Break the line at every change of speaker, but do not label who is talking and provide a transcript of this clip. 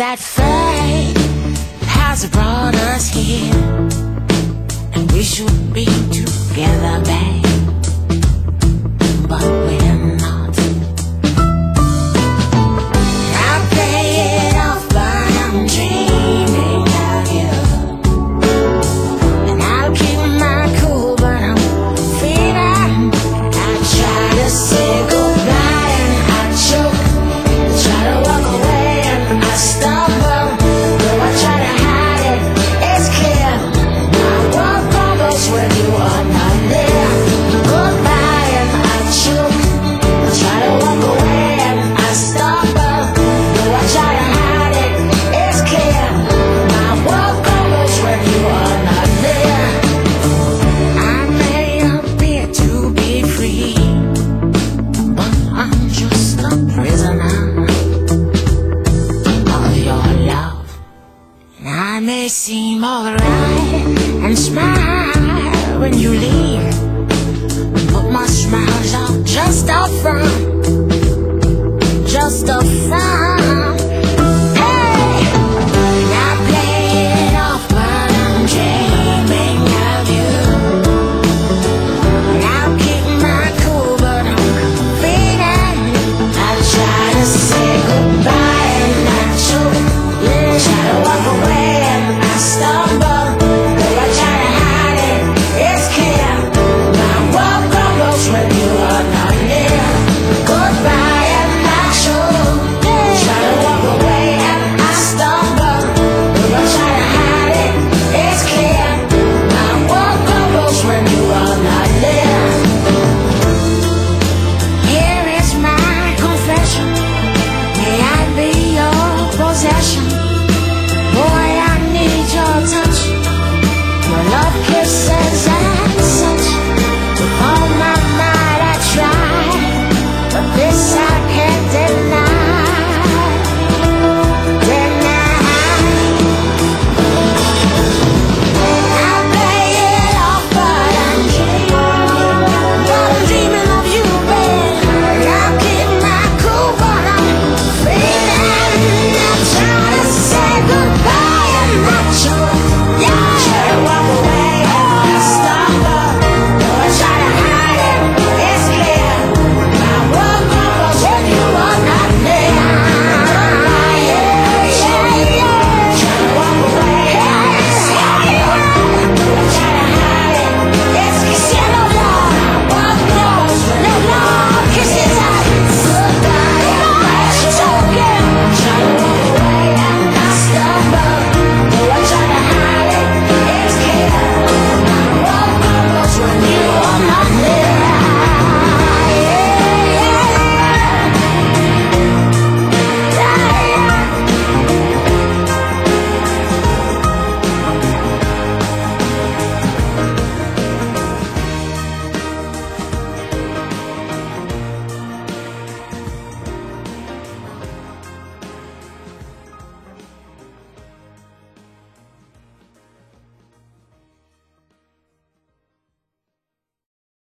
that fate has brought us here, and we should be together, babe, but we're not. I play it off, but I'm dreaming of you, and I'll keep my cool, but I'm feeling. I try to say goodbye and I choke, try to walk away and I stumble. Though I try to hide it, it's clear. I walk almost when you are not there. Goodbye and I choke, try to walk away and I stumble. Though I try to hide it, it's clear. I walk almost when you are not there. I may appear to be free, but I'm just a prisoner of your love. And I may seem alright and smile when you leave, but my smiles are just a front, just a front.